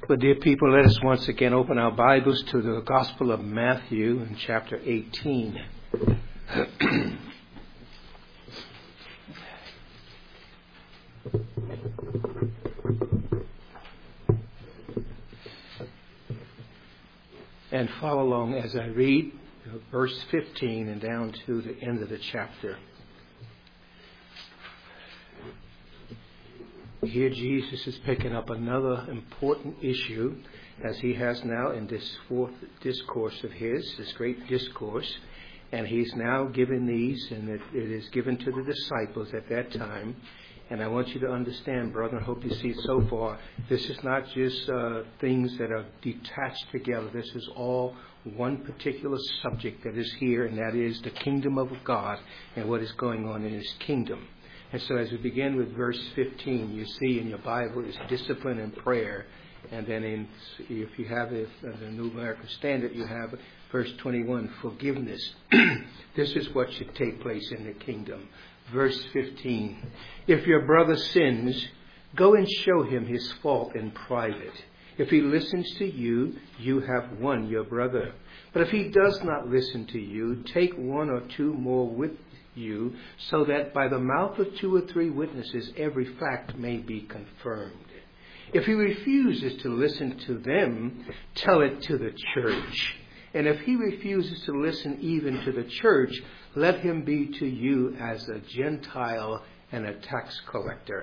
But dear people, let us once again open our Bibles to the Gospel of Matthew in chapter 18. And follow along as I read verse 15 and down to the end of the chapter. Here Jesus is picking up another important issue, as he has now in this fourth discourse of his, this great discourse. And he's now given these, and it is given to the disciples at that time. And I want you to understand, brother, I hope you see so far, this is not just things that are detached together. This is all one particular subject that is here, and that is the kingdom of God and what is going on in his kingdom. And so as we begin with verse 15, you see in your Bible is discipline and prayer. And then if you have the New American Standard, you have verse 21, forgiveness. This is what should take place in the kingdom. Verse 15, if your brother sins, go and show him his fault in private. If he listens to you, you have won your brother. But if he does not listen to you, take one or two more with you, so that by the mouth of two or three witnesses every fact may be confirmed. If he refuses to listen to them, tell it to the church. And if he refuses to listen even to the church, let him be to you as a Gentile and a tax collector.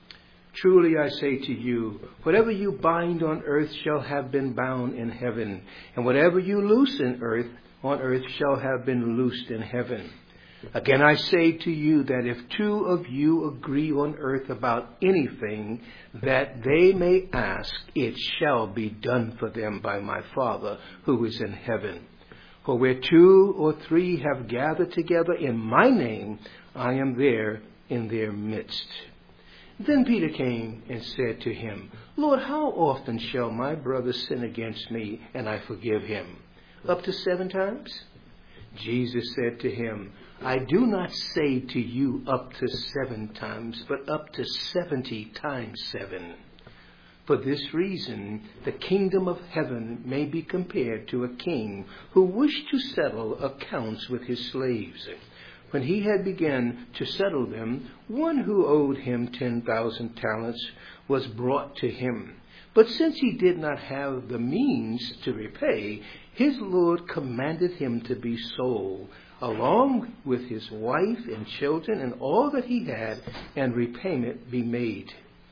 Truly I say to you, whatever you bind on earth shall have been bound in heaven, and whatever you loose on earth shall have been loosed in heaven. Again, I say to you that if two of you agree on earth about anything that they may ask, it shall be done for them by my Father who is in heaven. For where two or three have gathered together in my name, I am there in their midst. Then Peter came and said to him, Lord, how often shall my brother sin against me and I forgive him? Up to 7 times? Jesus said to him, I do not say to you up to 7 times, but up to 70 times 7. For this reason, the kingdom of heaven may be compared to a king who wished to settle accounts with his slaves. When he had begun to settle them, one who owed him 10,000 talents was brought to him. But since he did not have the means to repay, his Lord commanded him to be sold, along with his wife and children and all that he had, and repayment be made.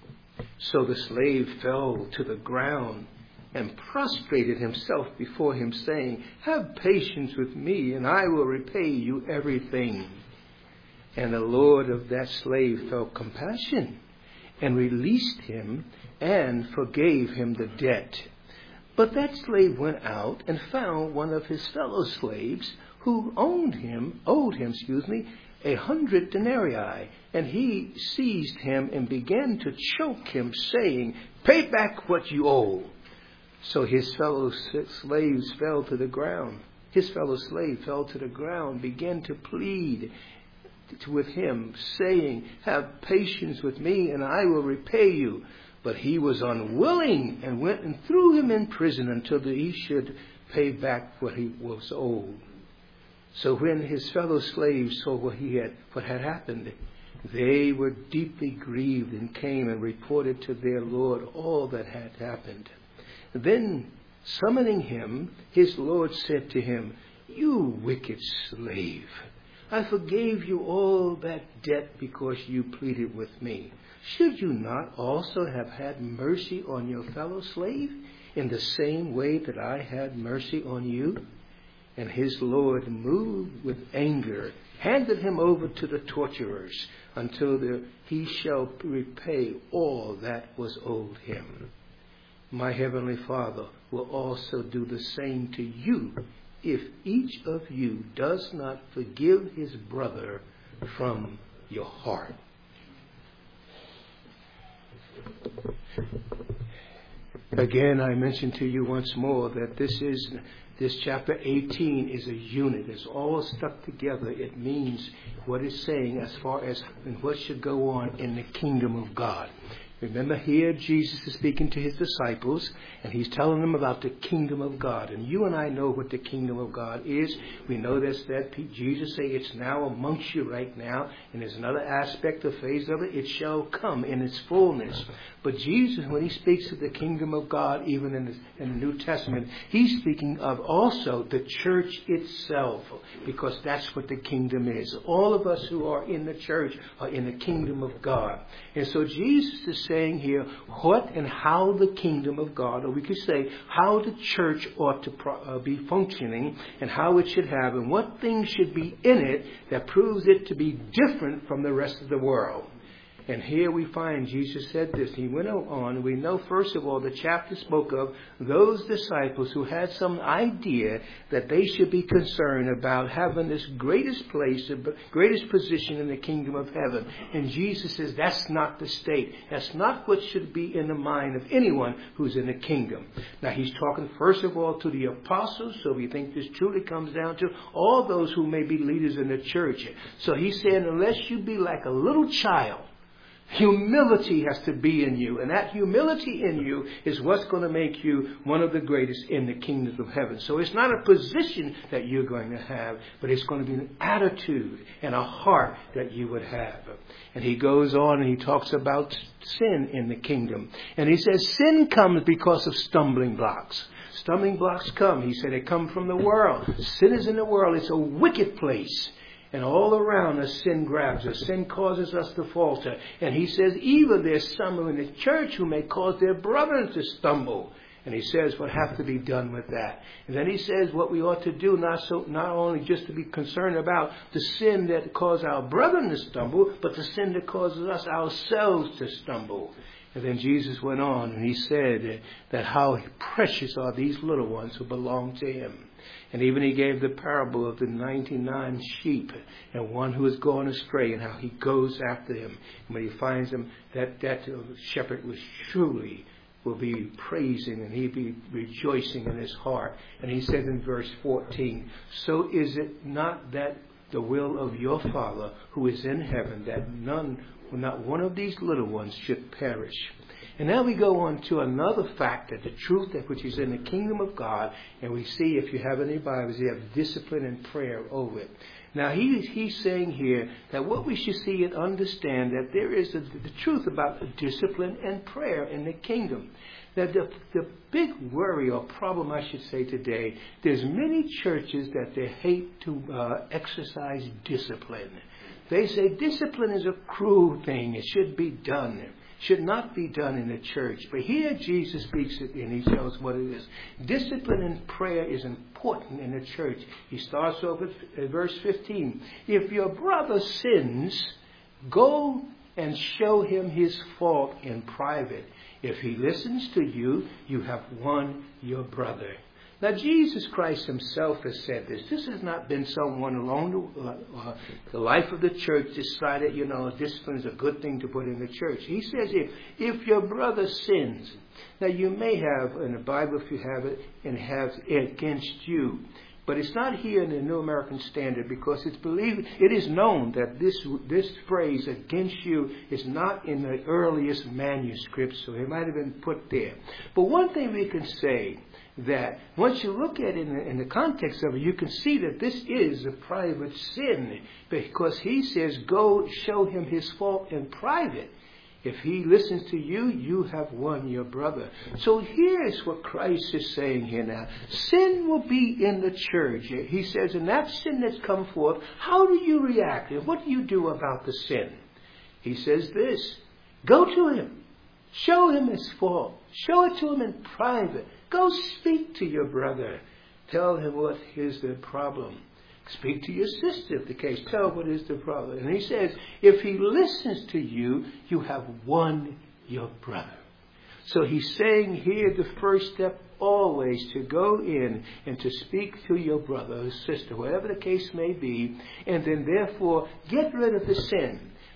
So the slave fell to the ground and prostrated himself before him, saying, Have patience with me, and I will repay you everything. And the Lord of that slave felt compassion and released him and forgave him the debt. But that slave went out and found one of his fellow slaves who owed him 100 denarii. And he seized him and began to choke him, saying, Pay back what you owe. So his fellow slave fell to the ground, began to plead with him, saying, Have patience with me, and I will repay you. But he was unwilling, and went and threw him in prison until he should pay back what he was owed. So when his fellow slaves saw what had happened, they were deeply grieved and came and reported to their Lord all that had happened. Then, summoning him, his Lord said to him, You wicked slave, I forgave you all that debt because you pleaded with me. Should you not also have had mercy on your fellow slave in the same way that I had mercy on you? And his Lord, moved with anger, handed him over to the torturers until he shall repay all that was owed him. My heavenly Father will also do the same to you if each of you does not forgive his brother from your heart. Again, I mention to you once more that this chapter 18 is a unit. It's all stuck together. It means what it's saying as far as what should go on in the kingdom of God. Remember here, Jesus is speaking to his disciples, and he's telling them about the kingdom of God. And you and I know what the kingdom of God is. We know this, that Jesus said it's now amongst you right now. And there's another aspect, a phase of it. It shall come in its fullness. But Jesus, when he speaks of the kingdom of God, even in the New Testament, he's speaking of also the church itself, because that's what the kingdom is. All of us who are in the church are in the kingdom of God. And so Jesus is saying here what and how the kingdom of God, or we could say how the church ought to be functioning, and how it should have, and what things should be in it that proves it to be different from the rest of the world. And here we find Jesus said this. He went on. We know, first of all, the chapter spoke of those disciples who had some idea that they should be concerned about having this greatest place, greatest position in the kingdom of heaven. And Jesus says that's not the state. That's not what should be in the mind of anyone who's in the kingdom. Now, he's talking, first of all, to the apostles. So we think this truly comes down to all those who may be leaders in the church. So he's saying, unless you be like a little child, humility has to be in you. And that humility in you is what's going to make you one of the greatest in the kingdom of heaven. So it's not a position that you're going to have, but it's going to be an attitude and a heart that you would have. And he goes on and he talks about sin in the kingdom. And he says sin comes because of stumbling blocks. Stumbling blocks come. He said they come from the world. Sin is in the world. It's a wicked place. And all around us, sin grabs us. Sin causes us to falter. And he says, even there's some in the church who may cause their brothers to stumble. And he says what has to be done with that. And then he says what we ought to do, not only just to be concerned about the sin that causes our brethren to stumble, but the sin that causes us ourselves to stumble. And then Jesus went on and he said that how precious are these little ones who belong to him. And even he gave the parable of the 99 sheep and one who has gone astray and how he goes after him. And when he finds him, that shepherd will be praising and he'll be rejoicing in his heart. And he says in verse 14, so is it not that the will of your Father who is in heaven that not one of these little ones should perish? And now we go on to another factor, the truth that which is in the kingdom of God. And we see, if you have any Bibles, you have discipline and prayer over it. Now he's saying here that what we should see and understand, that there is the truth about discipline and prayer in the kingdom. That the big worry or problem, I should say today, there's many churches that they hate to exercise discipline. They say discipline is a cruel thing. It should be done. Should not be done in the church. But here Jesus speaks it and he tells what it is. Discipline and prayer is important in the church. He starts off with verse 15. If your brother sins, go and show him his fault in private. If he listens to you, you have won your brother. Now, Jesus Christ himself has said this. This has not been someone along the life of the church decided, discipline is a good thing to put in the church. He says if your brother sins, now you may have in the Bible, if you have it, and have it against you. But it's not here in the New American Standard, because it is known that this phrase against you is not in the earliest manuscripts, so it might have been put there. But one thing we can say, that once you look at it in the context of it, you can see that this is a private sin, because he says, go show him his fault in private. If he listens to you, you have won your brother. So here's what Christ is saying here now. Sin will be in the church. He says, and that sin that's come forth, how do you react? And what do you do about the sin? He says this, go to him. Show him his fault. Show it to him in private. Go speak to your brother. Tell him what is the problem. Speak to your sister if the case. Tell what is the problem. And he says, if he listens to you, you have won your brother. So he's saying here the first step always to go in and to speak to your brother or sister, whatever the case may be, and then therefore get rid of the sin.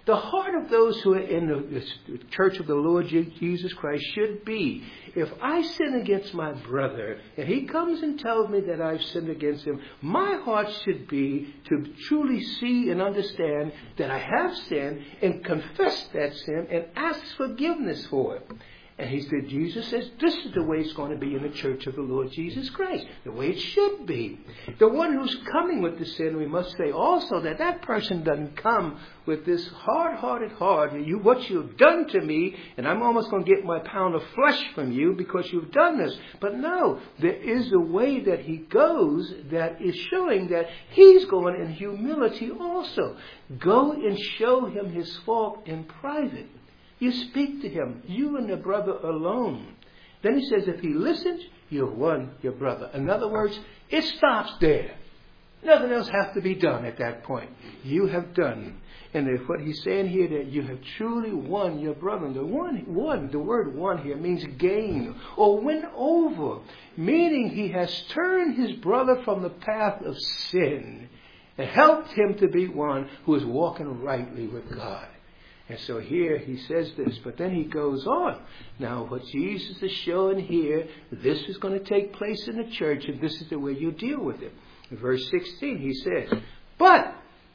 The heart of those who are in the church of the Lord Jesus Christ should be, if I sin against my brother and he comes and tells me that I've sinned against him, my heart should be to truly see and understand that I have sinned and confess that sin and ask forgiveness for it. And he said, Jesus says, this is the way it's going to be in the church of the Lord Jesus Christ. The way it should be. The one who's coming with the sin, we must say also that that person doesn't come with this hard-hearted heart. What you've done to me, and I'm almost going to get my pound of flesh from you because you've done this. But no, there is a way that he goes that is showing that he's going in humility also. Go and show him his fault in private. You speak to him, you and the brother alone. Then he says, if he listens, you've won your brother. In other words, it stops there. Nothing else has to be done at that point. You have done. And if what he's saying here, that you have truly won your brother. The word won here means gain or win over. Meaning he has turned his brother from the path of sin and helped him to be one who is walking rightly with God. And so here he says this, but then he goes on. Now what Jesus is showing here, this is going to take place in the church, and this is the way you deal with it. In verse 16 he says, but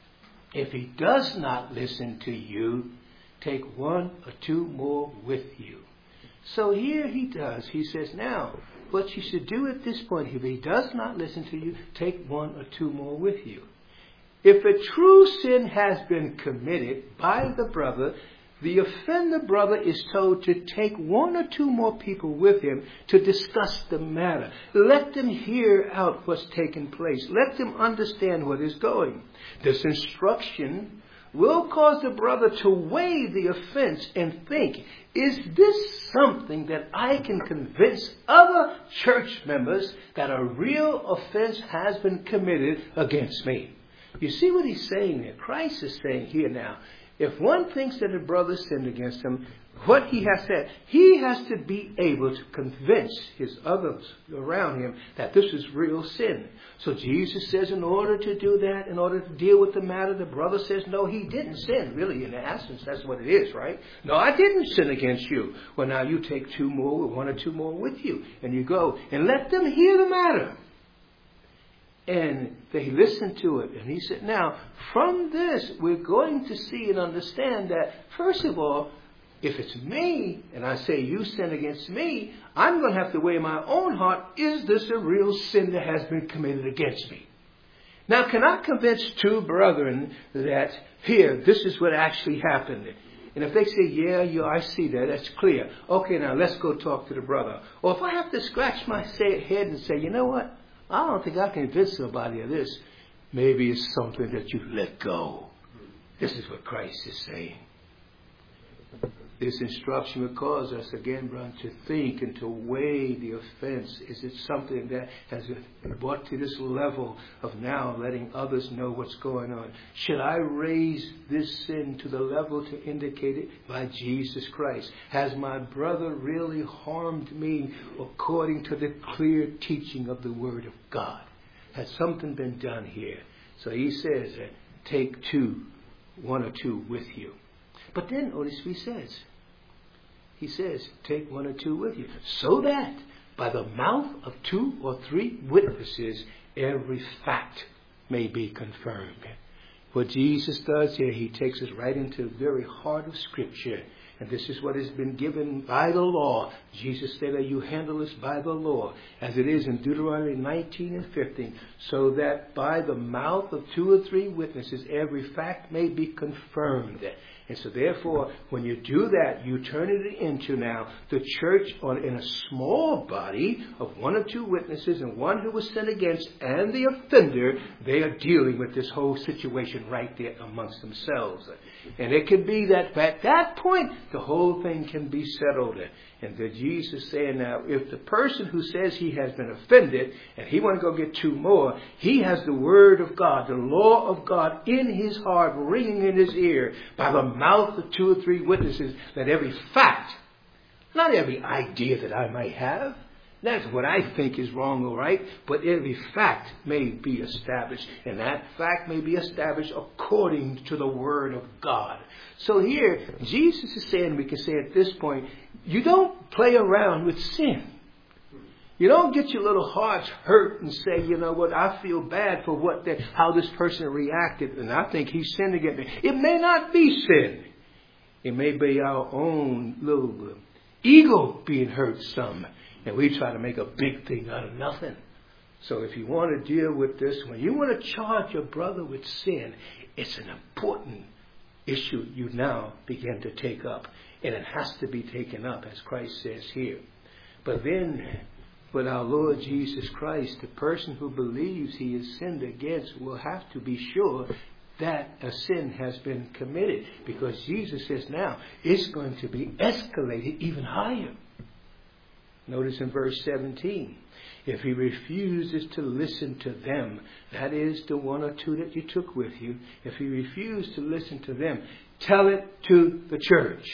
if he does not listen to you, take one or two more with you. So here he does. He says, now, what you should do at this point, if he does not listen to you, take one or two more with you. If a true sin has been committed by the brother, the offender brother is told to take one or two more people with him to discuss the matter. Let them hear out what's taken place. Let them understand what is going. This instruction will cause the brother to weigh the offense and think, is this something that I can convince other church members that a real offense has been committed against me? You see what he's saying there? Christ is saying here now, if one thinks that a brother sinned against him, what he has said, he has to be able to convince his others around him that this is real sin. So Jesus says in order to do that, in order to deal with the matter, the brother says, no, he didn't sin. Really, in essence, that's what it is, right? No, I didn't sin against you. Well, now you take two more, one or two more with you, and you go and let them hear the matter. And they listened to it. And he said, now, from this, we're going to see and understand that, first of all, if it's me, and I say you sin against me, I'm going to have to weigh my own heart. Is this a real sin that has been committed against me? Now, can I convince two brethren that, here, this is what actually happened? And if they say, yeah, I see that, that's clear. Okay, now let's go talk to the brother. Or if I have to scratch my head and say, you know what? I don't think I can convince somebody of this. Maybe it's something that you let go. This is what Christ is saying. This instruction will cause us, again, brother, to think and to weigh the offense. Is it something that has been brought to this level of now letting others know what's going on? Should I raise this sin to the level to indicate it by Jesus Christ? Has my brother really harmed me according to the clear teaching of the Word of God? Has something been done here? So he says, take one or two with you. But then notice what he says, take one or two with you, so that by the mouth of 2 or 3 witnesses, every fact may be confirmed. What Jesus does here, he takes us right into the very heart of Scripture. And this is what has been given by the law. Jesus said that you handle this by the law, as it is in Deuteronomy 19 and 15, so that by the mouth of 2 or 3 witnesses, every fact may be confirmed. And so therefore, when you do that, you turn it into now the church in a small body of 1 or 2 witnesses, and one who was sinned against and the offender, they are dealing with this whole situation right there amongst themselves. And it can be that at that point, the whole thing can be settled. And that Jesus saying now, if the person who says he has been offended and he want to go get 2 more, he has the Word of God, the law of God in his heart, ringing in his ear by the mouth of 2 or 3 witnesses, that every fact, not every idea that I might have, That's what I think is wrong or right, but every fact may be established, and that fact may be established according to the Word of God. So here, Jesus is saying, we can say at this point, you don't play around with sin. You don't get your little hearts hurt and say, you know what, I feel bad for how this person reacted, and I think he sinned against me. It may not be sin. It may be our own little ego being hurt some. And we try to make a big thing out of nothing. So if you want to deal with this, when you want to charge your brother with sin, it's an important issue you now begin to take up. And it has to be taken up, as Christ says here. But then, with our Lord Jesus Christ, the person who believes he is sinned against will have to be sure that a sin has been committed. Because Jesus says now, it's going to be escalated even higher. Notice in verse 17, if he refuses to listen to them, that is the one or two that you took with you, if he refuses to listen to them, tell it to the church.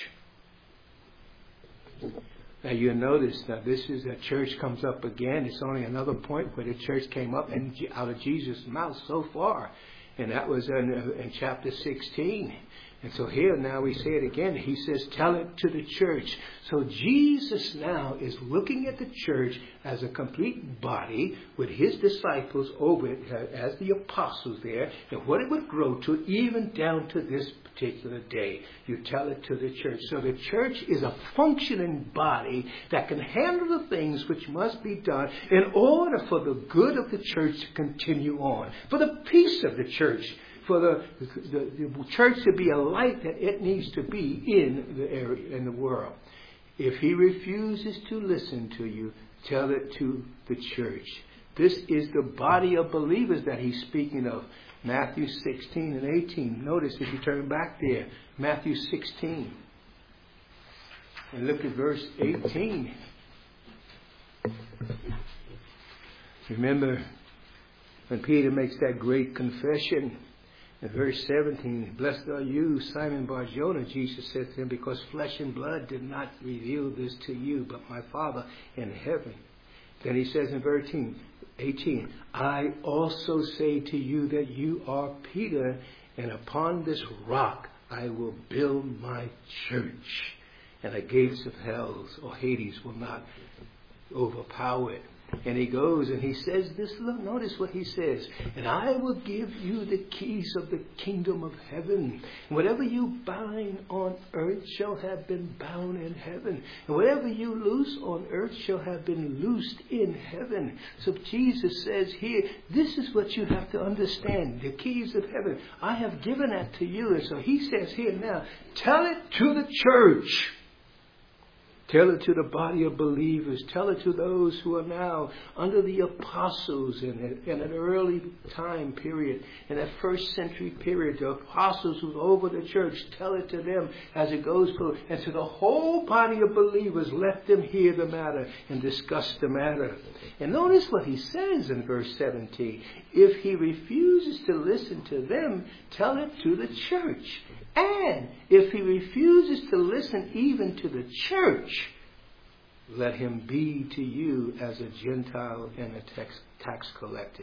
Now you notice, now this is a church comes up again. It's only another point where the church came up and out of Jesus' mouth so far. And that was in chapter 16. And so here now we say it again. He says, tell it to the church. So Jesus now is looking at the church as a complete body with his disciples over it as the apostles there, and what it would grow to even down to this particular day. You tell it to the church. So the church is a functioning body that can handle the things which must be done in order for the good of the church to continue on, for the peace of the church, for the church to be a light that it needs to be in the area, in the world. If he refuses to listen to you, tell it to the church. This is the body of believers that he's speaking of. Matthew 16 and 18. Notice if you turn back there, Matthew 16. And look at verse 18. Remember when Peter makes that great confession. In verse 17, blessed are you, Simon Bar-Jonah, Jesus said to him, because flesh and blood did not reveal this to you, but my Father in heaven. Then he says in verse 18, I also say to you that you are Peter, and upon this rock I will build my church, and the gates of hell or Hades will not overpower it. And he goes and he says this, look, notice what he says. And I will give you the keys of the kingdom of heaven. And whatever you bind on earth shall have been bound in heaven. And whatever you loose on earth shall have been loosed in heaven. So Jesus says here, this is what you have to understand. The keys of heaven. I have given that to you. And so he says here now, tell it to the church. Tell it to the body of believers. Tell it to those who are now under the apostles in an early time period, in that first century period. The apostles who were over the church, tell it to them as it goes through. And to the whole body of believers, let them hear the matter and discuss the matter. And notice what he says in verse 17. If he refuses to listen to them, tell it to the church. And if he refuses to listen even to the church, let him be to you as a Gentile and a tax collector.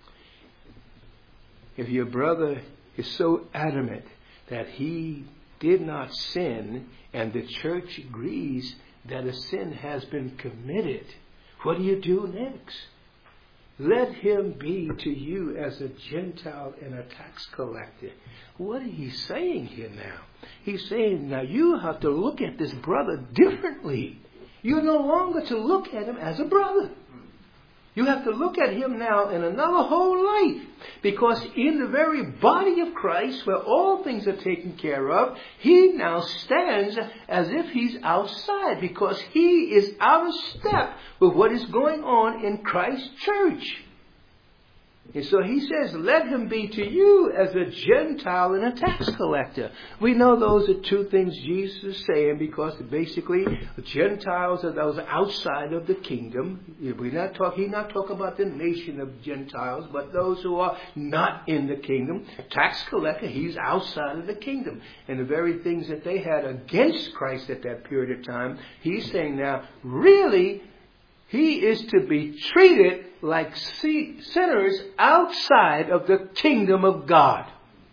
If your brother is so adamant that he did not sin and the church agrees that a sin has been committed, what do you do next? Let him be to you as a Gentile and a tax collector. What is he saying here now? He's saying now you have to look at this brother differently. You're no longer to look at him as a brother. You have to look at him now in another whole light. Because in the very body of Christ, where all things are taken care of, he now stands as if he's outside. Because he is out of step with what is going on in Christ's church. And so he says, let him be to you as a Gentile and a tax collector. We know those are two things Jesus is saying, because basically Gentiles are those outside of the kingdom. He's not talking about the nation of Gentiles, but those who are not in the kingdom. Tax collector, he's outside of the kingdom. And the very things that they had against Christ at that period of time, he's saying now, really, He is to be treated like sinners outside of the kingdom of God.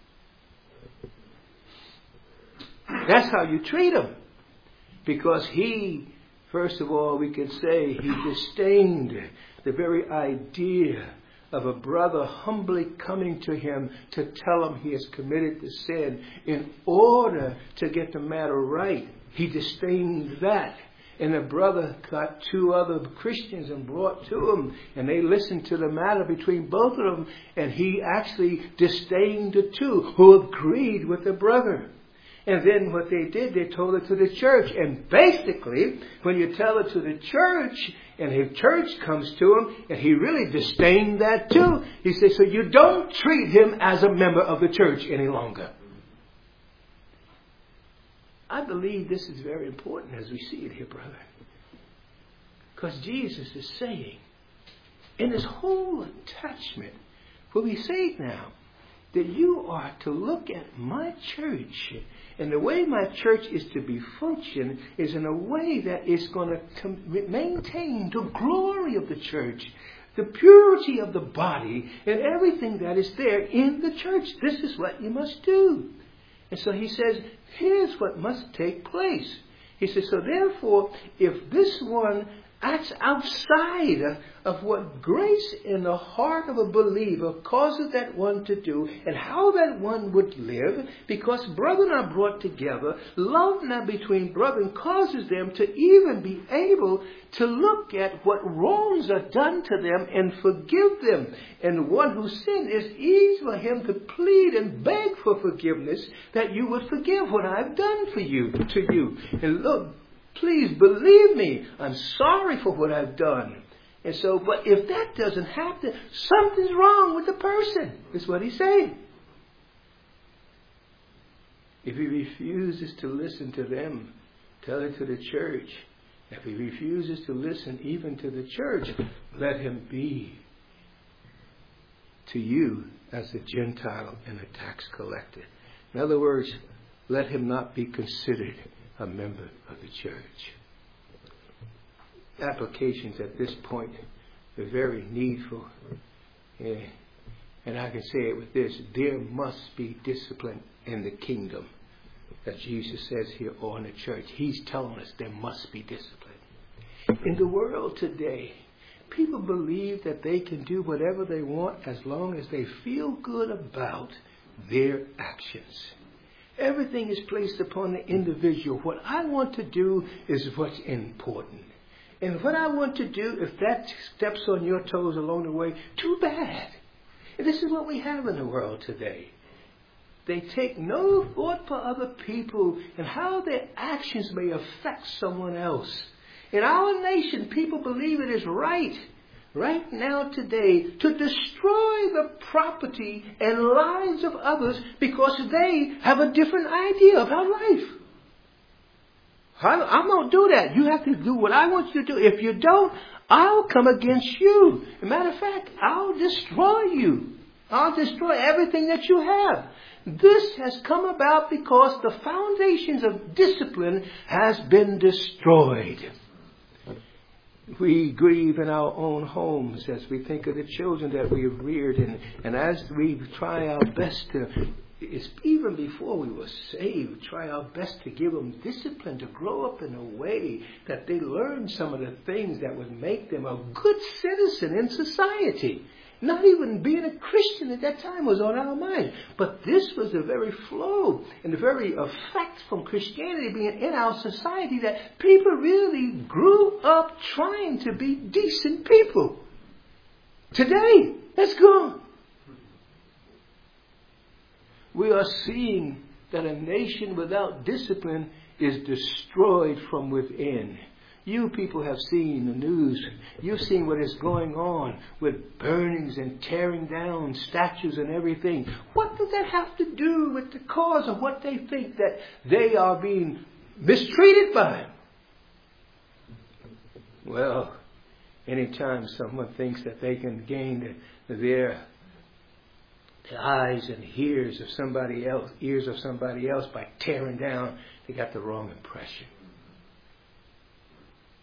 That's how you treat him. Because he, first of all, we can say he disdained the very idea of a brother humbly coming to him to tell him he has committed the sin in order to get the matter right. He disdained that. And the brother got two other Christians and brought to him. And they listened to the matter between both of them. And he actually disdained the two who agreed with the brother. And then what they did, they told it to the church. And basically, when you tell it to the church, and the church comes to him, and he really disdained that too. He says, so you don't treat him as a member of the church any longer. I believe this is very important as we see it here, brother. Because Jesus is saying, in this whole attachment, what we say now, that you are to look at my church. And the way my church is to be functioned is in a way that is going to maintain the glory of the church, the purity of the body, and everything that is there in the church. This is what you must do. And so he says, here's what must take place. He says, so therefore, if this one acts outside of what grace in the heart of a believer causes that one to do, and how that one would live, because brethren are brought together, love now between brethren causes them to even be able to look at what wrongs are done to them and forgive them. And one who sinned, is easy for him to plead and beg for forgiveness, that you would forgive what I've done for you, to you. And look, please believe me, I'm sorry for what I've done. And so, but if that doesn't happen, something's wrong with the person, is what he's saying. If he refuses to listen to them, tell it to the church. If he refuses to listen even to the church, let him be to you as a Gentile and a tax collector. In other words, let him not be considered a member of the church. Applications at this point are very needful. And I can say it with this: there must be discipline in the kingdom. That Jesus says here on the church. He's telling us there must be discipline. In the world today, people believe that they can do whatever they want as long as they feel good about their actions. Everything is placed upon the individual. What I want to do is what's important. And what I want to do, if that steps on your toes along the way, too bad. And this is what we have in the world today. They take no thought for other people and how their actions may affect someone else. In our nation, people believe it is right now today, to destroy the property and lives of others because they have a different idea about life. I won't do that. You have to do what I want you to do. If you don't, I'll come against you. As a matter of fact, I'll destroy you. I'll destroy everything that you have. This has come about because the foundations of discipline has been destroyed. We grieve in our own homes as we think of the children that we have reared, and as we try our best to, even before we were saved, try our best to give them discipline to grow up in a way that they learn some of the things that would make them a good citizen in society. Not even being a Christian at that time was on our mind. But this was the very flow and the very effect from Christianity being in our society, that people really grew up trying to be decent people. Today, that's gone. We are seeing that a nation without discipline is destroyed from within. You people have seen the news. You've seen what is going on with burnings and tearing down statues and everything. What does that have to do with the cause of what they think that they are being mistreated by? Well, anytime someone thinks that they can gain their eyes and ears of somebody else by tearing down, they got the wrong impression.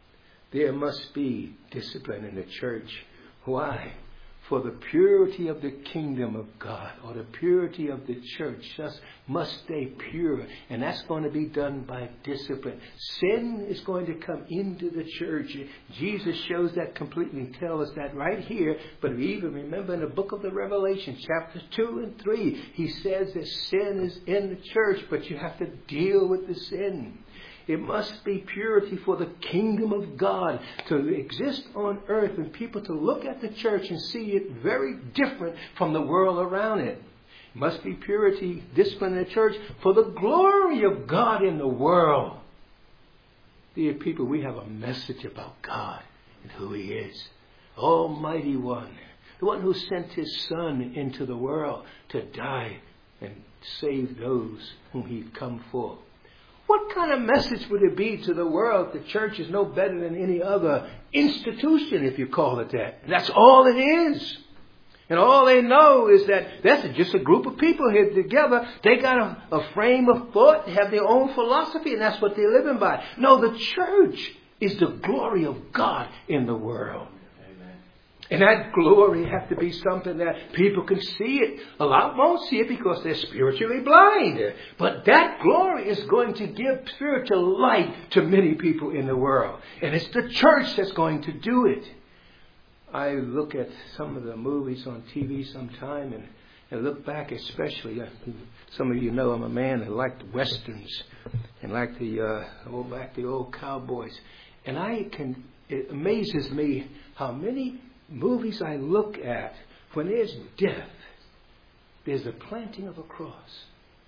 There must be discipline in the church. Why? For the purity of the kingdom of God, or the purity of the church, just must stay pure. And that's going to be done by discipline. Sin is going to come into the church. Jesus shows that completely and tells us that right here. But we even remember in the book of the Revelation, chapters 2 and 3, he says that sin is in the church, but you have to deal with the sin. It must be purity for the kingdom of God to exist on earth and people to look at the church and see it very different from the world around it. It must be purity, discipline in the church for the glory of God in the world. Dear people, we have a message about God and who He is. Almighty One, the one who sent His Son into the world to die and save those whom He'd come for. What kind of message would it be to the world? The church is no better than any other institution, if you call it that. And that's all it is. And all they know is that that's just a group of people here together. They got a frame of thought, they have their own philosophy, and that's what they're living by. No, the church is the glory of God in the world. And that glory has to be something that people can see it. A lot won't see it because they're spiritually blind. But that glory is going to give spiritual light to many people in the world. And it's the church that's going to do it. I look at some of the movies on TV sometime and look back especially. Some of you know I'm a man that liked Westerns and liked the old cowboys. And it amazes me how many movies I look at, when there's death, there's the planting of a cross.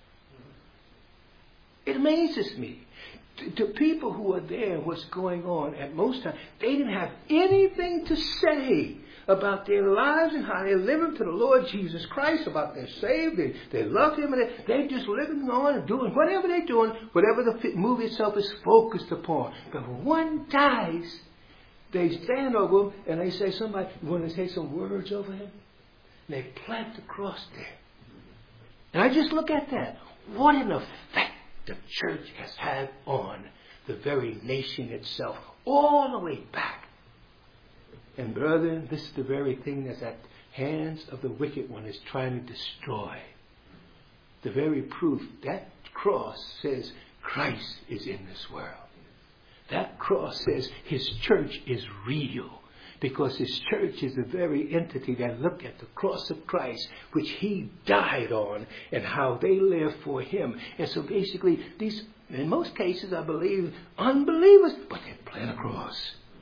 It amazes me. To people who are there, what's going on at most times, they didn't have anything to say about their lives and how they're living to the Lord Jesus Christ, about they're saved, they love Him, and they're just living on and doing whatever they're doing, whatever the movie itself is focused upon. But when one dies, they stand over him and they say somebody, when they say some words over him, and they plant the cross there. And I just look at that. What an effect the church has had on the very nation itself, all the way back. And brethren, this is the very thing that's at hands of the wicked one is trying to destroy. The very proof. That cross says Christ is in this world. That cross says His church is real, because His church is the very entity that look at the cross of Christ, which He died on, and how they live for Him. And so basically, these, in most cases, I believe, unbelievers, but they plant a cross.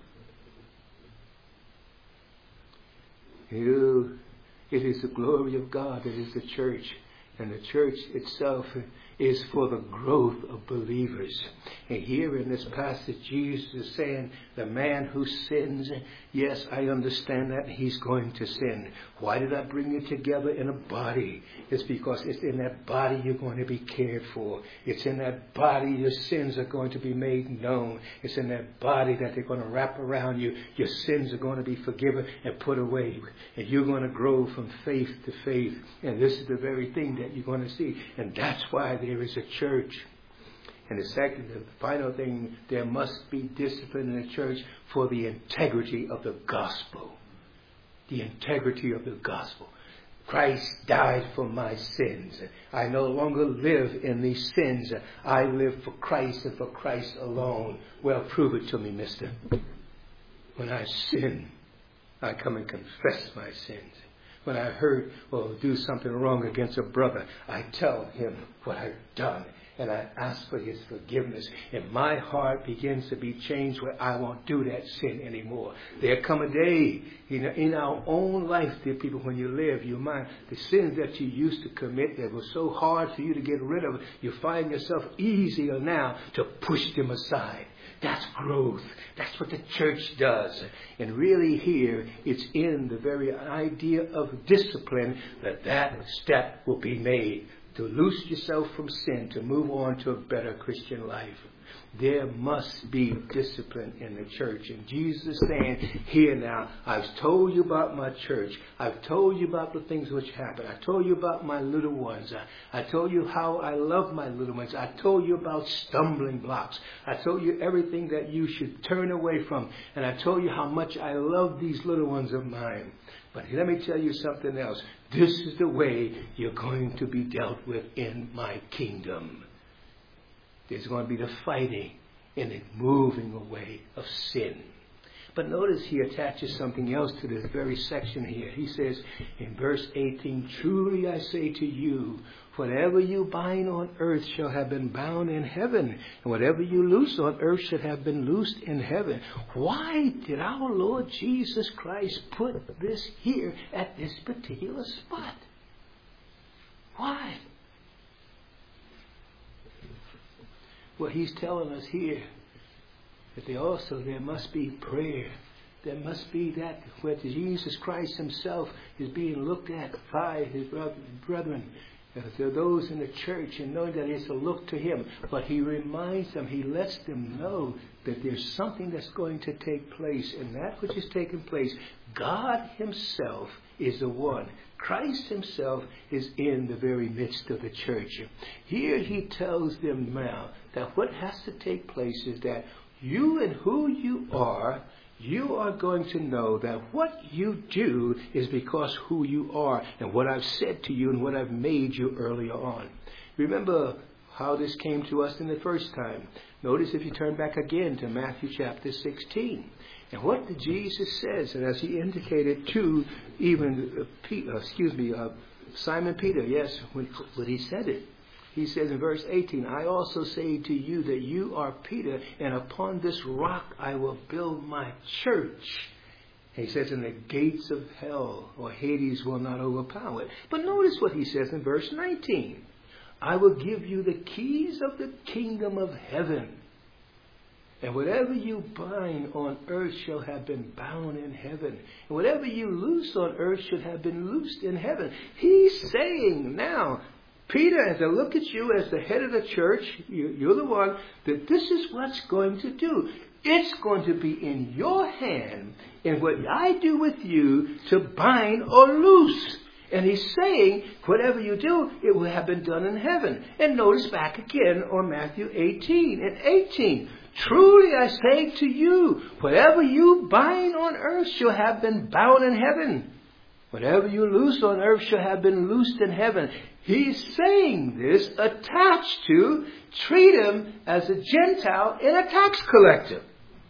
It is the glory of God that is the church, and the church itself is for the growth of believers. And here in this passage, Jesus is saying, the man who sins, yes, I understand that he's going to sin. Why did I bring you together in a body? It's because it's in that body you're going to be cared for. It's in that body your sins are going to be made known. It's in that body that they're going to wrap around you. Your sins are going to be forgiven and put away. And you're going to grow from faith to faith. And this is the very thing that you're going to see. And that's why there is a church. And the final thing, there must be discipline in the church for the integrity of the gospel. The integrity of the gospel. Christ died for my sins. I no longer live in these sins. I live for Christ and for Christ alone. Well, prove it to me, mister. When I sin, I come and confess my sins. When I hurt or do something wrong against a brother, I tell him what I've done. And I ask for his forgiveness. And my heart begins to be changed where I won't do that sin anymore. There come a day in our own life, dear people, when you live, your mind, the sins that you used to commit that were so hard for you to get rid of, you find yourself easier now to push them aside. That's growth. That's what the church does. And really here, it's in the very idea of discipline that step will be made. To loose yourself from sin, to move on to a better Christian life. There must be discipline in the church. And Jesus is saying, here now, I've told you about my church. I've told you about the things which happen. I told you about my little ones. I told you how I love my little ones. I told you about stumbling blocks. I told you everything that you should turn away from. And I told you how much I love these little ones of mine. But let me tell you something else. This is the way you're going to be dealt with in my kingdom. There's going to be the fighting and the moving away of sin. But notice he attaches something else to this very section here. He says in verse 18, truly I say to you, whatever you bind on earth shall have been bound in heaven, and whatever you loose on earth shall have been loosed in heaven. Why did our Lord Jesus Christ put this here at this particular spot? Why? Well, he's telling us here that there must be prayer. There must be that where Jesus Christ himself is being looked at by his brethren. There are those in the church, and knowing that it's a look to him. But he reminds them, he lets them know that there's something that's going to take place. And that which is taking place, God himself is the one. Christ himself is in the very midst of the church. Here he tells them now that what has to take place is that you and who you are going to know that what you do is because who you are and what I've said to you and what I've made you earlier on. Remember how this came to us in the first time. Notice if you turn back again to Matthew chapter 16. And what did Jesus says, and as he indicated to even Simon Peter, yes, when he said it. He says in verse 18, I also say to you that you are Peter, and upon this rock I will build my church. He says, and the gates of hell or Hades will not overpower it. But notice what he says in verse 19. I will give you the keys of the kingdom of heaven. And whatever you bind on earth shall have been bound in heaven. And whatever you loose on earth should have been loosed in heaven. He's saying now, Peter, as I look at you as the head of the church, you're the one, that this is what's going to do. It's going to be in your hand, in what I do with you, to bind or loose. And he's saying, whatever you do, it will have been done in heaven. And notice back again on Matthew 18 and 18. Truly I say to you, whatever you bind on earth shall have been bound in heaven. Whatever you loose on earth shall have been loosed in heaven. He's saying this attached to treat him as a Gentile and a tax collector.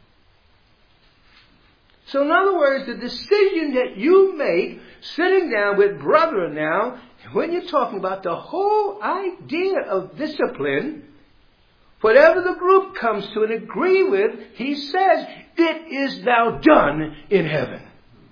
So in other words, the decision that you make sitting down with brethren now, when you're talking about the whole idea of discipline, whatever the group comes to and agree with, he says, it is now done in heaven.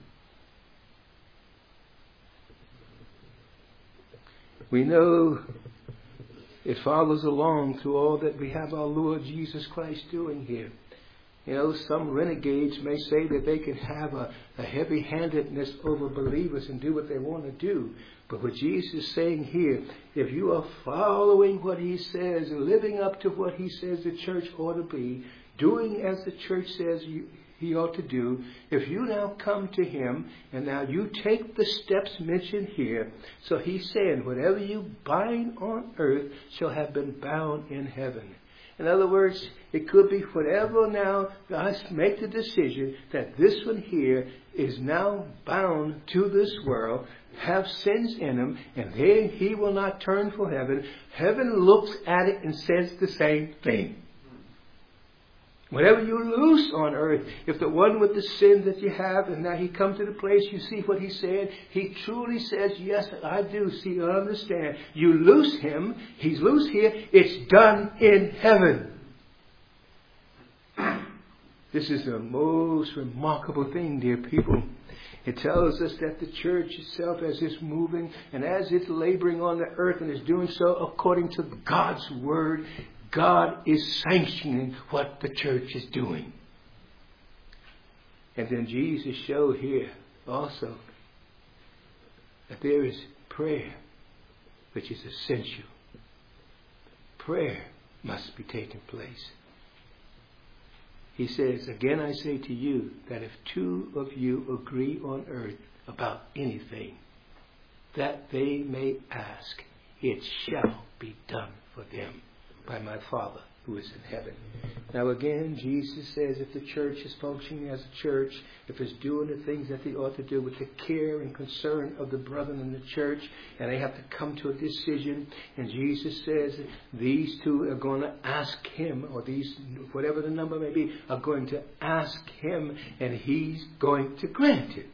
We know it follows along to all that we have our Lord Jesus Christ doing here. You know, some renegades may say that they can have a heavy-handedness over believers and do what they want to do. But what Jesus is saying here, if you are following what he says and living up to what he says the church ought to be, doing as the church says he ought to do, if you now come to him and now you take the steps mentioned here, so he's saying whatever you bind on earth shall have been bound in heaven. In other words, it could be whatever now, God make the decision that this one here is now bound to this world, have sins in him, and then he will not turn for heaven. Heaven looks at it and says the same thing. Whatever you loose on earth, if the one with the sin that you have, and now he comes to the place, you see what he said, he truly says, yes, I do see, I understand. You loose him, he's loose here, it's done in heaven. This is the most remarkable thing, dear people. It tells us that the church itself, as it's moving and as it's laboring on the earth and is doing so according to God's word, God is sanctioning what the church is doing. And then Jesus showed here also that there is prayer, which is essential. Prayer must be taking place. He says, again I say to you that if two of you agree on earth about anything that they may ask, it shall be done for them by my Father who is in heaven. Now again, Jesus says if the church is functioning as a church, if it's doing the things that they ought to do with the care and concern of the brethren in the church, and they have to come to a decision, and Jesus says these two are going to ask him, or these, whatever the number may be, are going to ask him, and he's going to grant it.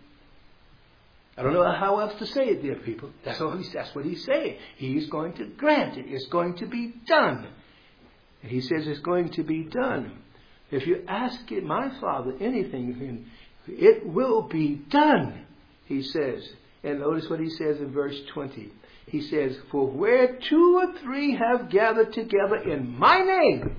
I don't know how else to say it, dear people. That's what he's saying. He's going to grant it. It's going to be done. And he says it's going to be done. If you ask it, my Father anything, it will be done, he says. And notice what he says in verse 20. He says, for where two or three have gathered together in my name,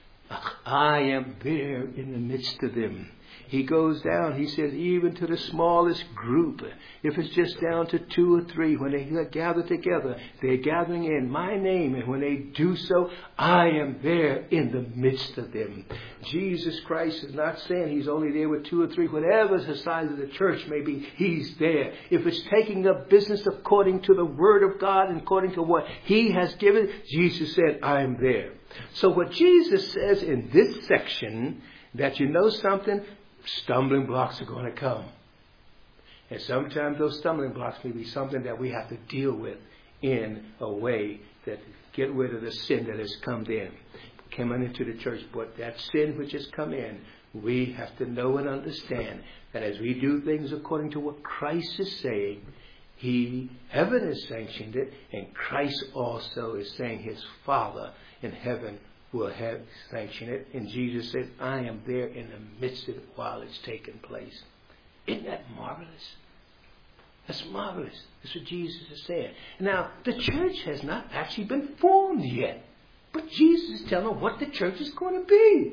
I am there in the midst of them. He goes down, he says, even to the smallest group. If it's just down to 2 or 3, when they gather together, they're gathering in my name. And when they do so, I am there in the midst of them. Jesus Christ is not saying he's only there with 2 or 3. Whatever the size of the church may be, he's there. If it's taking up business according to the Word of God and according to what he has given, Jesus said, I am there. So what Jesus says in this section, that you know something, stumbling blocks are going to come. And sometimes those stumbling blocks may be something that we have to deal with in a way that get rid of the sin that has come in. Came into the church, but that sin which has come in, we have to know and understand that as we do things according to what Christ is saying, heaven has sanctioned it, and Christ also is saying his Father in heaven will have sanctioned it. And Jesus said, I am there in the midst of it while it's taking place. Isn't that marvelous? That's marvelous. That's what Jesus is saying. Now, the church has not actually been formed yet. But Jesus is telling what the church is going to be.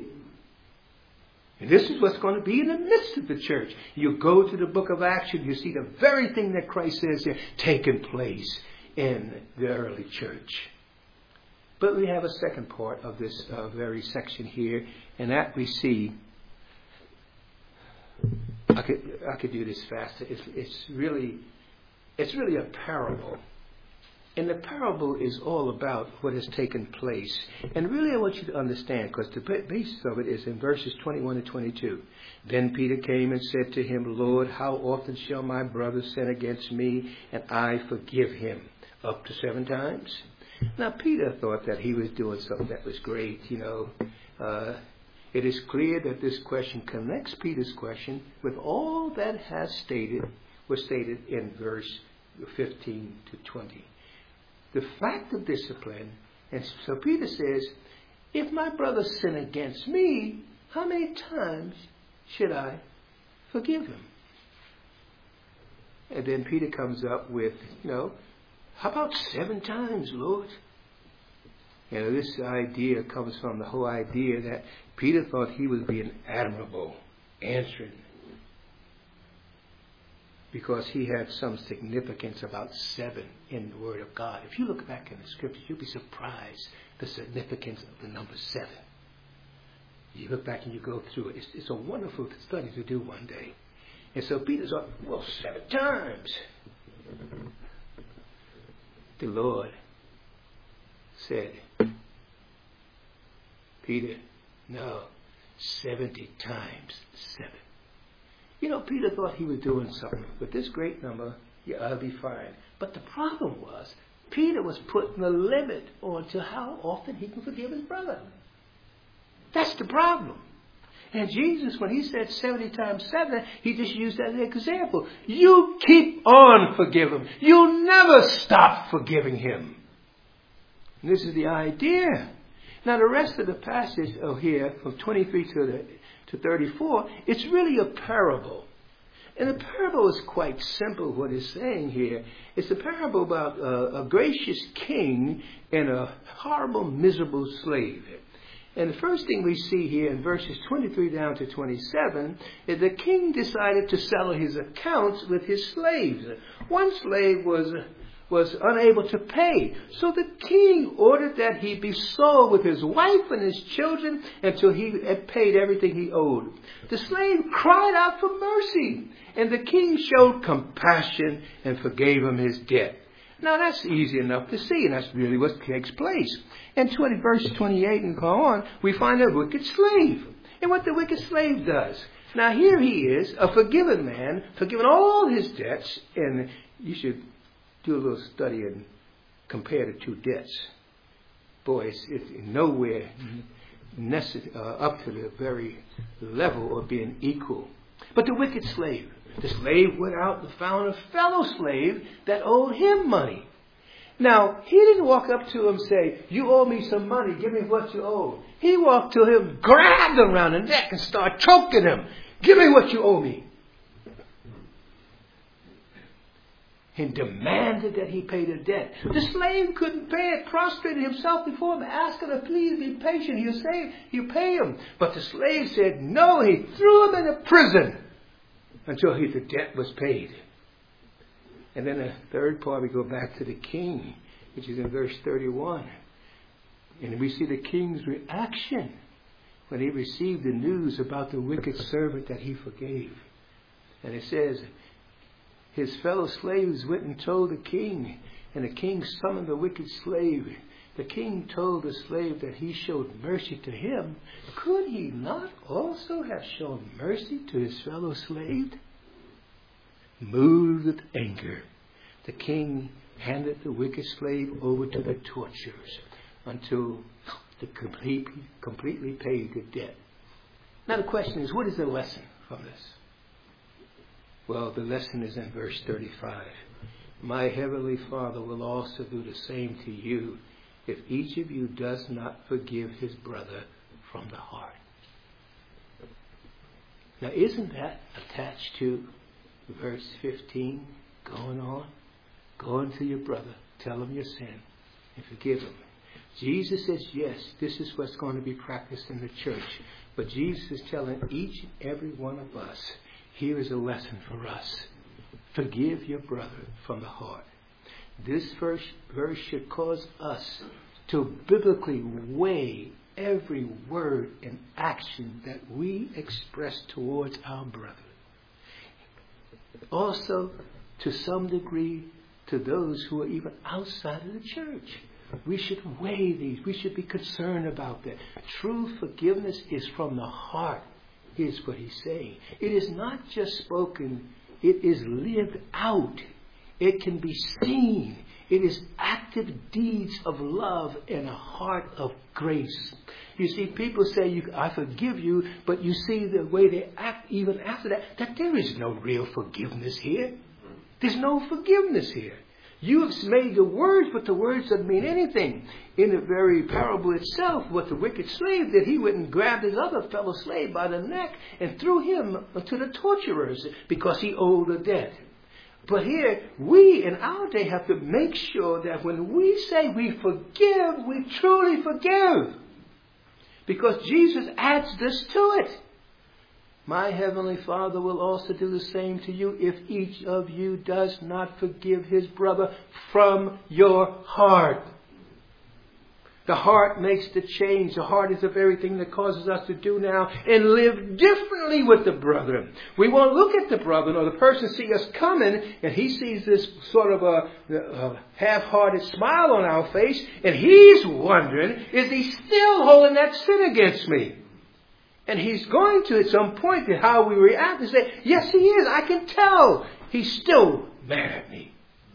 And this is what's going to be in the midst of the church. You go to the book of Acts, you see the very thing that Christ says here taking place in the early church. But we have a second part of this very section here, and that we see. I could do this faster. It's really a parable, and the parable is all about what has taken place. And really, I want you to understand, because the basis of it is in verses 21 and 22. Then Peter came and said to him, Lord, how often shall my brother sin against me, and I forgive him? Up to 7 times? Now, Peter thought that he was doing something that was great, It is clear that this question connects Peter's question with all that was stated in verse 15 to 20. The fact of discipline, and so Peter says, if my brother sin against me, how many times should I forgive him? And then Peter comes up with, how about 7 times, Lord? This idea comes from the whole idea that Peter thought he was being admirable, answering, because he had some significance about 7 in the Word of God. If you look back in the Scriptures, you'll be surprised the significance of the number 7. You look back and you go through it. It's a wonderful study to do one day. And so Peter's like, 7 times. The Lord said, Peter, no, 70 times 7. Peter thought he was doing something. With this great number, I'll be fine. But the problem was, Peter was putting a limit on to how often he can forgive his brother. That's the problem. And Jesus, when he said 70 times 7, he just used that as an example. You keep on forgiving. You never stop forgiving him. And this is the idea. Now, the rest of the passage here, from 23 to 34, it's really a parable. And the parable is quite simple, what it's saying here. It's a parable about a gracious king and a horrible, miserable slave. And the first thing we see here in verses 23 down to 27 is the king decided to settle his accounts with his slaves. One slave was was unable to pay. So the king ordered that he be sold with his wife and his children until he had paid everything he owed. The slave cried out for mercy, and the king showed compassion and forgave him his debt. Now that's easy enough to see, and that's really what takes place. In verse 28 and go on, we find a wicked slave. And what the wicked slave does. Now here he is, a forgiven man, forgiven all his debts, and you should do a little study and compare the two debts. Boy, it's nowhere up to the very level of being equal. But the wicked slave, the slave went out and found a fellow slave that owed him money. Now, he didn't walk up to him and say, you owe me some money, give me what you owe. He walked to him, grabbed him around the neck and started choking him. Give me what you owe me. And demanded that he pay the debt. The slave couldn't pay it, prostrated himself before him, asking him, please be patient, he'll pay him. But the slave said no, he threw him into prison until the debt was paid. And then the third part, we go back to the king, which is in verse 31. And we see the king's reaction when he received the news about the wicked servant that he forgave. And it says, his fellow slaves went and told the king, and the king summoned the wicked slave. The king told the slave that he showed mercy to him. Could he not also have shown mercy to his fellow slave? Moved with anger, the king handed the wicked slave over to the torturers until they completely paid the debt. Now the question is, what is the lesson from this? Well, the lesson is in verse 35. My heavenly Father will also do the same to you if each of you does not forgive his brother from the heart. Now isn't that attached to verse 15, going on? Go unto your brother, tell him your sin, and forgive him. Jesus says, yes, this is what's going to be practiced in the church. But Jesus is telling each and every one of us, here is a lesson for us. Forgive your brother from the heart. This verse should cause us to biblically weigh every word and action that we express towards our brother. Also, to some degree, to those who are even outside of the church. We should weigh these. We should be concerned about that. True forgiveness is from the heart. Here's what he's saying. It is not just spoken. It is lived out. It can be seen. It is active deeds of love and a heart of grace. You see, people say, I forgive you, but you see the way they act even after that there is no real forgiveness here. There's no forgiveness here. You have made the words, but the words don't mean anything. In the very parable itself, what the wicked slave did, he went and grabbed his other fellow slave by the neck and threw him to the torturers because he owed a debt. But here, we in our day have to make sure that when we say we forgive, we truly forgive. Because Jesus adds this to it. My heavenly Father will also do the same to you if each of you does not forgive his brother from your heart. The heart makes the change. The heart is the very thing that causes us to do now and live differently with the brethren. We won't look at the brethren or the person see us coming and he sees this sort of a half-hearted smile on our face and he's wondering, is he still holding that sin against me? And he's going to, at some point, to how we react and say, yes, he is. I can tell. He's still mad at me.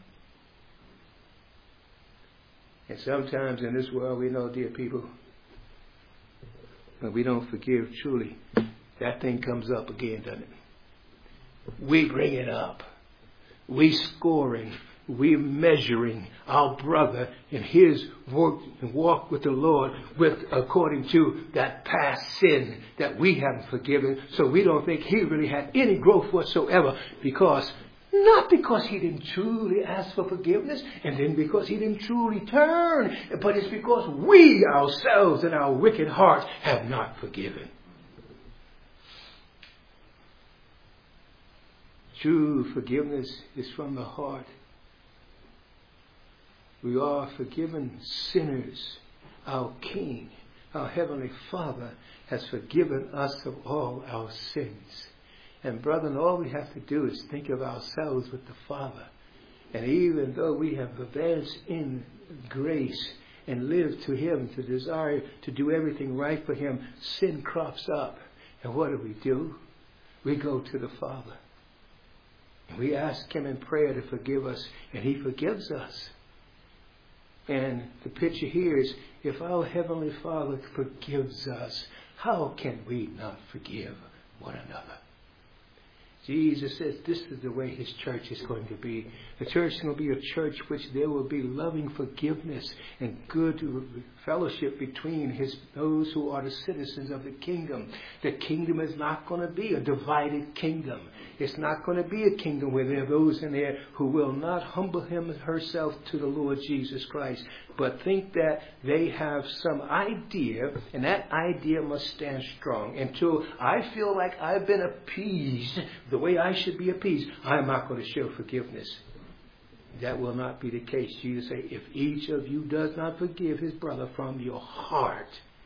And sometimes in this world, we know, dear people, when we don't forgive truly, that thing comes up again, doesn't it? We bring it up. We scoring. We're measuring our brother in his work and walk with the Lord according to that past sin that we haven't forgiven. So we don't think he really had any growth whatsoever not because he didn't truly ask for forgiveness and then because he didn't truly turn, but it's because we ourselves in our wicked hearts have not forgiven. True forgiveness is from the heart. We are forgiven sinners. Our King, our Heavenly Father, has forgiven us of all our sins. And brethren, all we have to do is think of ourselves with the Father. And even though we have advanced in grace and lived to Him, to desire to do everything right for Him, sin crops up. And what do? We go to the Father. And we ask Him in prayer to forgive us, and He forgives us. And the picture here is, if our Heavenly Father forgives us, how can we not forgive one another? Jesus says this is the way His church is going to be. The church is going to be a church which there will be loving forgiveness and good fellowship between those who are the citizens of the kingdom. The kingdom is not going to be a divided kingdom. It's not going to be a kingdom where there are those in there who will not humble herself to the Lord Jesus Christ, but think that they have some idea, and that idea must stand strong. Until I feel like I've been appeased the way I should be appeased, I'm not going to show forgiveness. That will not be the case. Jesus said, if each of you does not forgive his brother from your heart,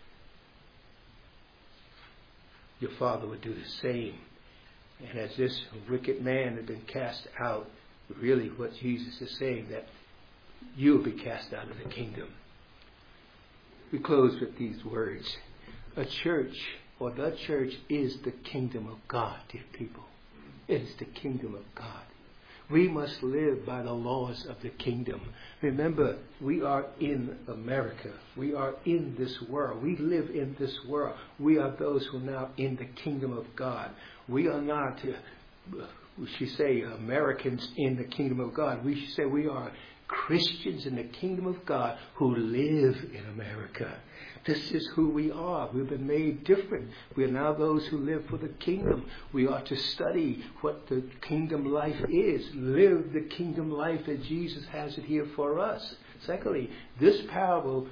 your Father would do the same. And as this wicked man had been cast out, really what Jesus is saying, that you will be cast out of the kingdom. We close with these words. A church, or the church, is the kingdom of God, dear people. It is the kingdom of God. We must live by the laws of the kingdom. Remember, we are in America. We are in this world. We live in this world. We are those who are now in the kingdom of God. We are not, we should say, Americans in the kingdom of God. We should say we are Christians in the kingdom of God who live in America. This is who we are. We've been made different. We are now those who live for the kingdom. We are to study what the kingdom life is. Live the kingdom life as Jesus has it here for us. Secondly, this parable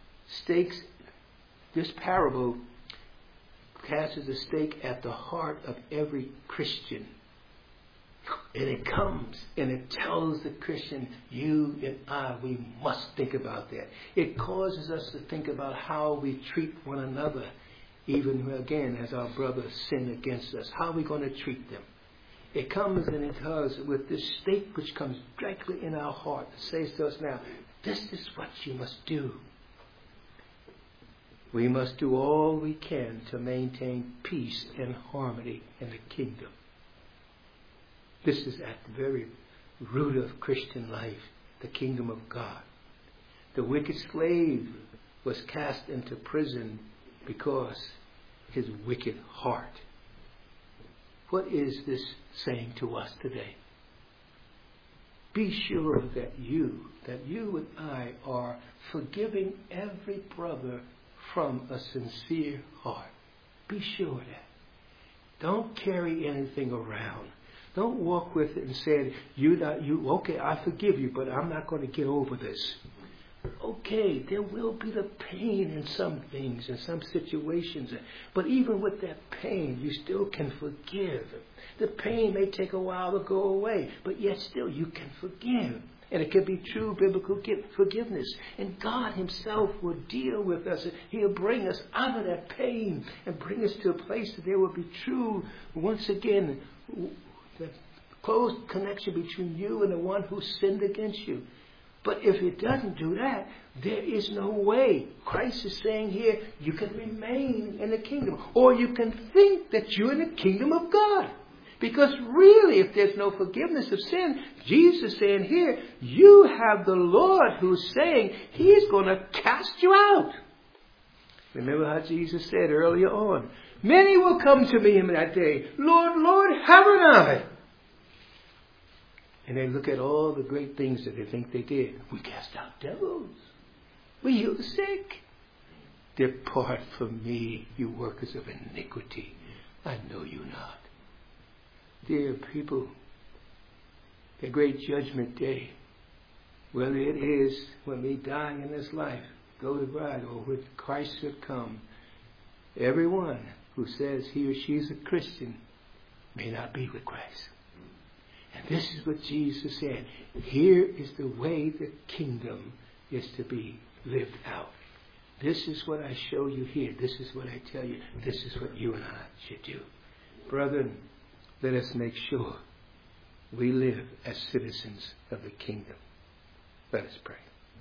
casts a stake at the heart of every Christian. And it comes and it tells the Christian, you and I, we must think about that. It causes us to think about how we treat one another, even again as our brothers sin against us. How are we going to treat them? It comes and it does with this stake which comes directly in our heart. It says to us now, this is what you must do. We must do all we can to maintain peace and harmony in the kingdom. This is at the very root of Christian life, the kingdom of God. The wicked slave was cast into prison because his wicked heart. What is this saying to us today? Be sure that you and I are forgiving every brother from a sincere heart. Be sure of that. Don't carry anything around. Don't walk with it and say, okay, I forgive you, but I'm not going to get over this. Okay, there will be the pain in some things, in some situations. But even with that pain, you still can forgive. The pain may take a while to go away, but yet still you can forgive. And it can be true biblical forgiveness. And God Himself will deal with us. He'll bring us out of that pain and bring us to a place that there will be true, once again, the close connection between you and the one who sinned against you. But if it doesn't do that, there is no way. Christ is saying here, you can remain in the kingdom. Or you can think that you're in the kingdom of God. Because really, if there's no forgiveness of sin, Jesus is saying here, you have the Lord who's saying He's going to cast you out. Remember how Jesus said earlier on, many will come to me in that day, Lord, Lord, haven't I? And they look at all the great things that they think they did. We cast out devils. We heal the sick. Depart from me, you workers of iniquity. I know you not. Dear people, the great judgment day, whether it is when we die in this life, go to bride, or when Christ should come, everyone who says he or she is a Christian may not be with Christ. And This is what Jesus said. Here is the way the kingdom is to be lived out. This is what I show you here. This is what I tell you. This is what you and I should do. Brethren, let us make sure we live as citizens of the kingdom. Let us pray.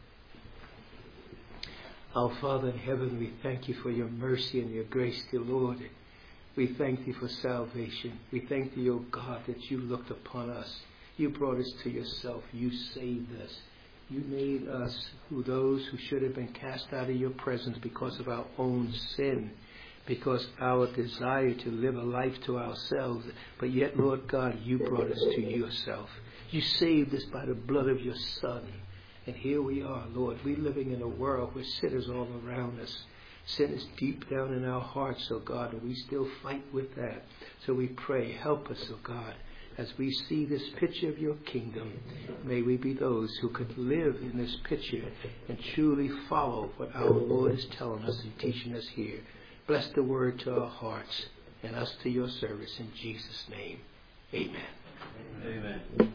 Our Father in heaven, we thank you for your mercy and your grace, dear Lord. We thank you for salvation. We thank you, O God, that you looked upon us. You brought us to yourself. You saved us. You made us those who should have been cast out of your presence because of our own sin, because our desire to live a life to ourselves. But yet, Lord God, you brought us to yourself. You saved us by the blood of your Son. And here we are, Lord. We're living in a world with sinners all around us. Sin is deep down in our hearts, oh God, and we still fight with that. So we pray, help us, oh God, as we see this picture of your kingdom. May we be those who could live in this picture and truly follow what our Lord is telling us and teaching us here. Bless the word to our hearts and us to your service in Jesus' name. Amen. Amen.